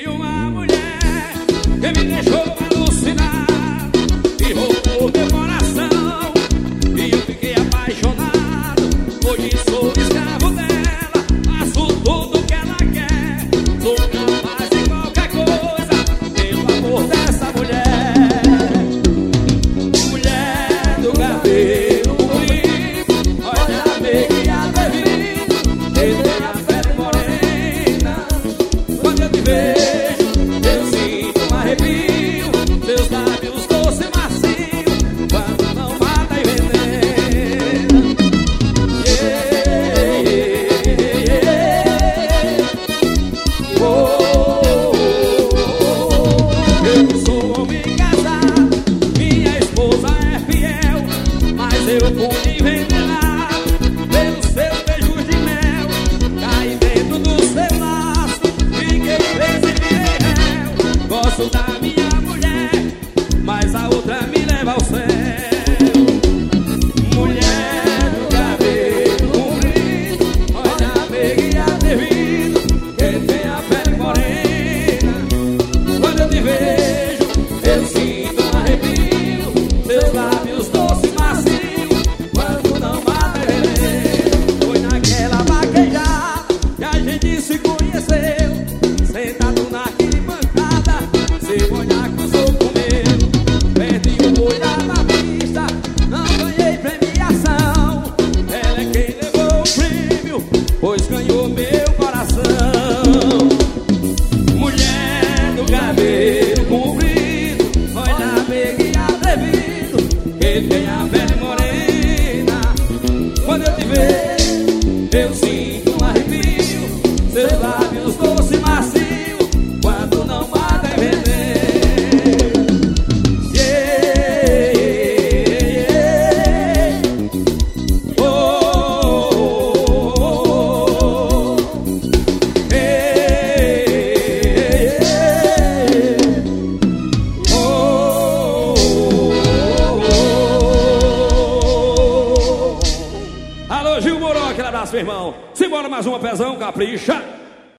vi uma mulher que me deixou alucinado e roubou meu coração. E eu fiquei apaixonado, hoje sou escravo dela. Faço tudo que ela quer, sou capaz de qualquer coisa pelo amor dessa mulher. Mulher do cabelo comprido, olha meio atrevido, ele tem a pele morena. Quando eu te vejo, eu sinto um arrepio, seus lábios doce e macio, quando não mata e venena. Eu sou homem casado, minha esposa é fiel, mas eu fui envenenado pelos seus beijos de mel. Caí dentro do seu laço, fiquei preso e virei réu. Gosto da minha mulher, mas a outra me leva ao céu. Mulher do cabelo comprido, olha meio e atrevido, que tem a pele morena. Quando eu te vejo, eu sinto um arrepio, seus lábios doce e macio, quando não mata é veneno. Foi naquela vaquejada que a gente se conheceu, sentado na arquibancada, seu olhar cruzou com o meu. Perdi o olhar na vista, não ganhei premiação. Ela é quem levou o prêmio, pois ganhou meu coração. Mulher do cabelo comprido, olha meio e atrevido, que tem a pele morena. Quando eu te vejo, eu sinto um arrepio, seus lábios doce e macio, quando não mata é veneno. Oh, oh, oh, oh. Alô, Gil Moró, aquele abraço, meu irmão. Simbora mais uma, pezão, capricha.